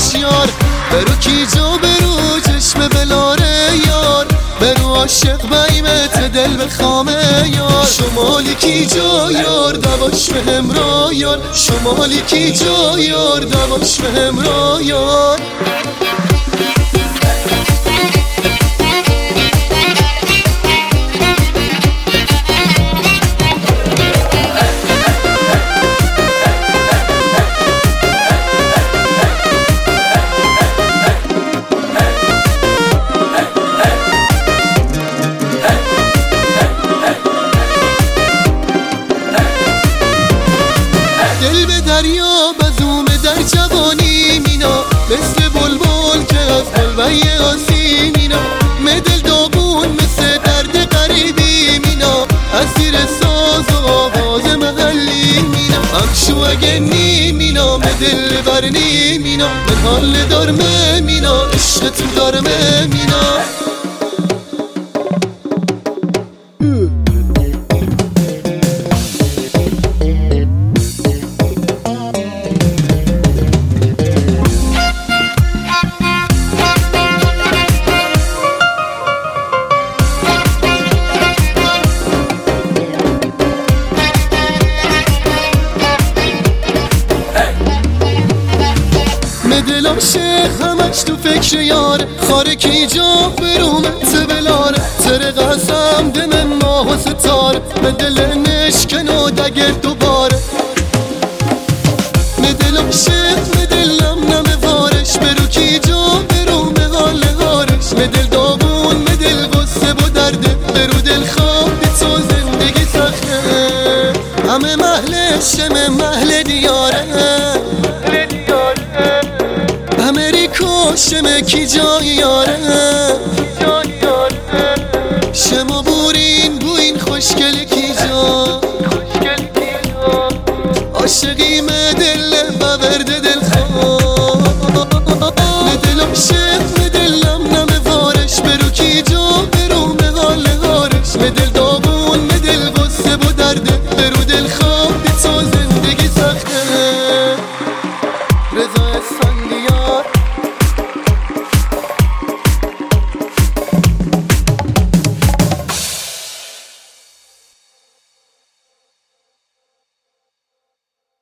یار برو کی جا برو چشم بلاره یار برو عاشق بیمت دل به خامه یار شمالی کی جا یار دواش به همراه یار شمالی کی جا یار دواش به همراه یار دل به دریا بزوم در جوانی مینا مثل بلبل که از قلبه آسی مینا مدل داغون مثل درد غریبی مینا اسیر ساز و آواز محلی مینا همشو اگه نی مینا مدل برنی مینا من حال دارمه مینا عشق تو دارمه مینا دل عاشق همش تو فکر یاره خاره کی جا برومت بلاره تر قسم دم ماه و ستاره من دل نشکن و دگر دوباره من دل عاشق من دلم نمه وارش برو کی جا برومه حال هارش من دل داغون من دل غصه و درده برو دل خواب تو زندگی سخته همه محلش همه محل دیاره شمه کی جای یاره شما بورین بوین خوشگل کی جا عاشقی مدل بورده دل خواه مدل عاشق مدلم نمه وارش برو کی جا برو مغال هارش مدل داغون